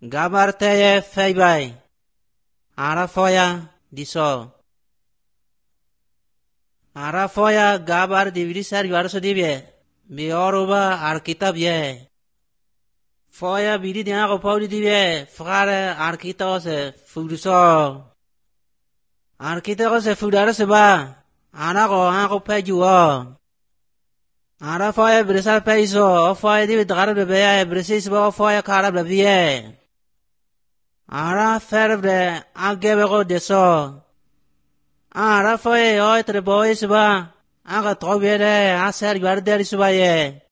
Gabar teye feybay. Arafoya diso. Arafoya gabar dividi ser yuarso divye. Biyoruba arkitab ye. Foya bidi dina ko paudi divye. Fgare arkitab se fuduso. Arkitab se fudare se ba. Anako pejuo. Arafoya brisal peiso. Foya divi dgarab bebeya. Brisis ba foya karab lebiye. Ara ferbre agebe ko deso. Ara foye oy tre boy suba. Aga tobere aser guarder suba ye.